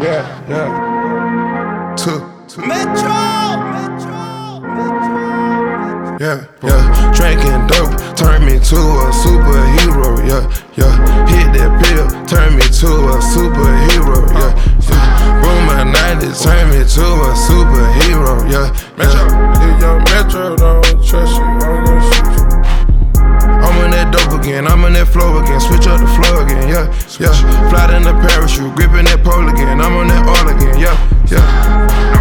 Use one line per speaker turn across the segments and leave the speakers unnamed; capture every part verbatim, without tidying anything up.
Yeah, yeah. Two.
Metro, Metro, Metro.
Yeah, yeah. Drinking dope turned me to a superhero. Yeah, yeah. Hit that pill, turned me to a superhero. Yeah, yeah. Boomer nineties turned me to a superhero. Yeah, Metro. If young Metro don't trust you, I'm gonna shoot you. I'm on that dope again, I'm on that flow again. Switch up the flow again, yeah, yeah. Fly in the parachute, gripping that pole again. I'm on that all again, yeah, yeah.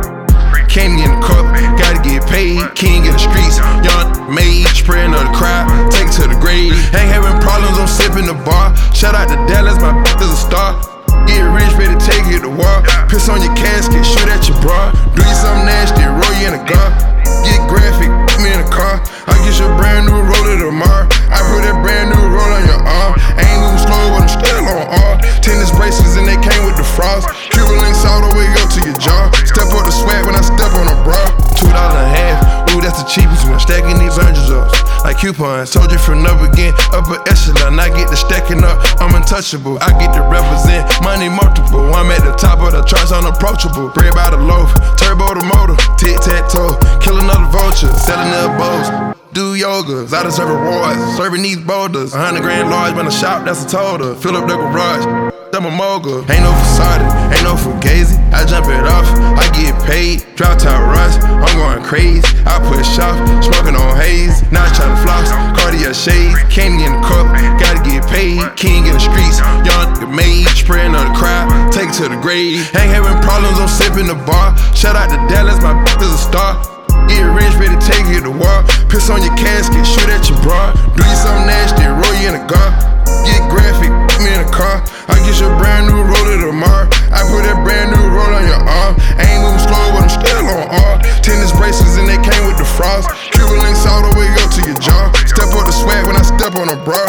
Can't get in the cup, gotta get paid. King in the streets, young mage, spraying on the crowd, take it to the grave. Ain't having problems, I'm sipping the bar. Shout out to Dallas, my is a star. Get rich, ready to take you to war. Piss on your casket, shoot at your bra. Do you something nasty, roll you in a car. Get graphic, put me in a car. I get you a brand new roller tomorrow. I put that brand new roll on your arm. I ain't moving slow, but I'm still on R. Tennis bracelets and they came with the frost. Cuban links all the way up to your jaw. Step up the swag when I step on a bra. Two dollars and a half, ooh, that's the cheapest one. Stacking these hundreds up like coupons. Told you from up again, upper echelon. I get the stacking up, I'm untouchable. I get to represent money multiple. I'm at the top of the charts, unapproachable. Bread by the loaf, turbo the motor. Tic-tac-toe, kill another vulture. Selling their bows. Do yogas, I deserve rewards. Serving these boulders. A hundred grand large, when I shop, that's a total. Fill up the garage, I'm a mogul. Ain't no facade, ain't no fugazi. I jump it off, I get paid. Drop top rush, I'm going crazy. I push off, smoking on haze. Now I tryna floss, Cartier shades. Can't get in the cup, gotta get paid. King in the streets, young mage. Spraying on the crowd, take it to the grave. Ain't having problems, I'm sipping the bar. Shout out to Dallas, my is a star. Get rich, ready to take you to war. Piss on your casket, shoot at your bra. Do you something nasty, roll you in a car. Get graphic, put me in a car. I get you a brand new roller tomorrow. I put that brand new roll on your arm. I ain't moving slow, but I'm still on R. Tennis bracelets and they came with the frost. Cuban links all the way up to your jaw. Step up the swag when I step on a bra.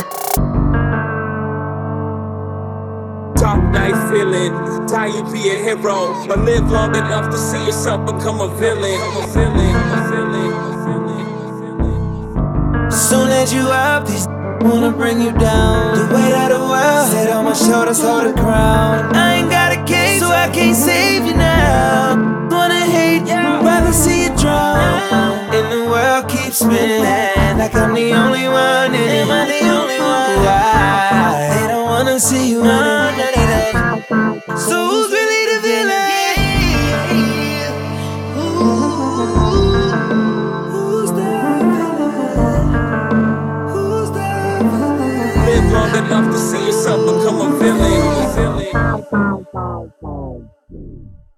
Talk nice feeling, tie you be a hero, but live long enough to see yourself become a villain. A villain, a villain, a villain, a villain.
Soon as you up, these wanna bring you down. The weight of the world set on my shoulders, hold the crown. I ain't got a case, so I can't save you now. Wanna hate you, rather see you drown. And the world keeps spinning like I'm the only one.